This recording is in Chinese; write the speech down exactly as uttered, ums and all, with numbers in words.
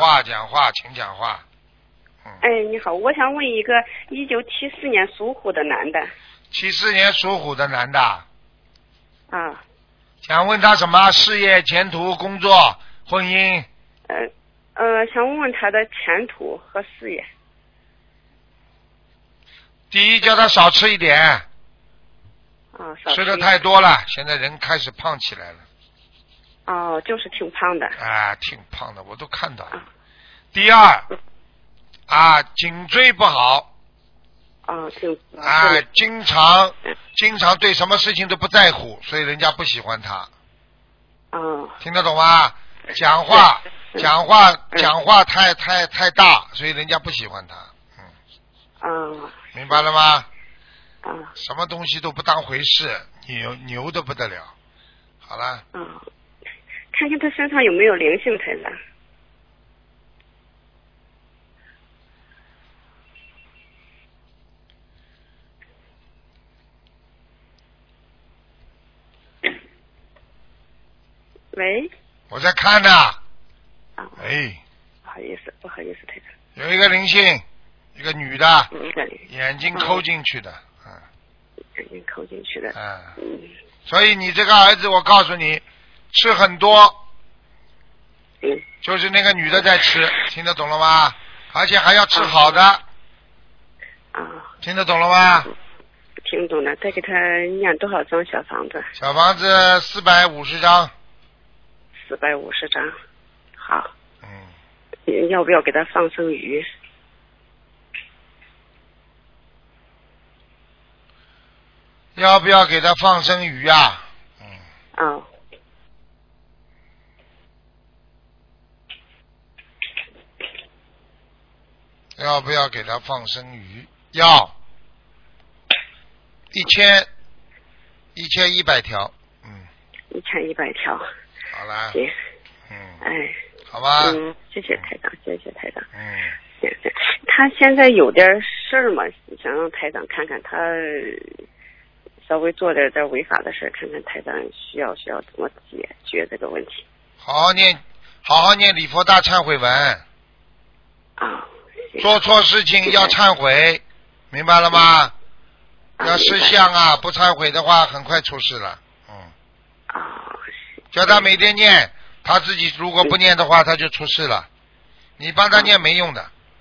话讲话，请讲话。 嗯。哎，你好，我想问一个一九七四年属虎的男的。 七四年属虎的男的。 啊。 想问他什么？事业、前途、工作、婚姻？ 呃呃，想问问他的前途和事业。 第一，叫他少吃一点。 啊，少吃。 吃的太多了，现在人开始胖起来了。 哦，就是挺胖的。 啊，挺胖的，我都看到了。啊、第二，啊，颈椎不好。 哦，挺。 啊，经常经常对什么事情都不在乎，所以人家不喜欢他。 哦。 听得懂吗？讲话讲话讲话太太太大，所以人家不喜欢他。嗯。 哦。 明白了吗？ 啊。 什么东西都不当回事，牛牛的不得了。好了。 嗯、哦。看看他身上有没有灵性，台长。喂。 我在看呢。 啊。 哎。 不好意思，不好意思，台长。 有一个灵性，一个女的， 一个灵眼睛抠进去的，嗯。 眼睛抠进去的。 嗯。 嗯。 所以你这个儿子，我告诉你，吃很多。 嗯。 就是那个女的在吃，听得懂了吗？而且还要吃好的。 啊。 听得懂了吗？ 听懂了，再给他念多少张小房子？ 小房子四百五十张。 四百五十张，好。 嗯。 要不要给他放生鱼？ 要不要给他放生鱼啊？嗯。 哦。 要不要给他放生鱼？要。一千，一千一百条。嗯。 一千一百条。 好啦。 行。 嗯。 哎。 好吧。 嗯，谢谢台长，谢谢台长。 嗯。 行行，他现在有点事儿嘛，想让台长看看他稍微做点点违法的事，看看台长需要需要怎么解决这个问题。 好好念，好好念礼佛大忏悔文。 啊、哦。 做错事情要忏悔，明白了吗？嗯、要识相啊！不忏悔的话，很快出事了。嗯。 啊、哦。 叫他每天念，他自己如果不念的话，他就出事了。你帮他念没用的，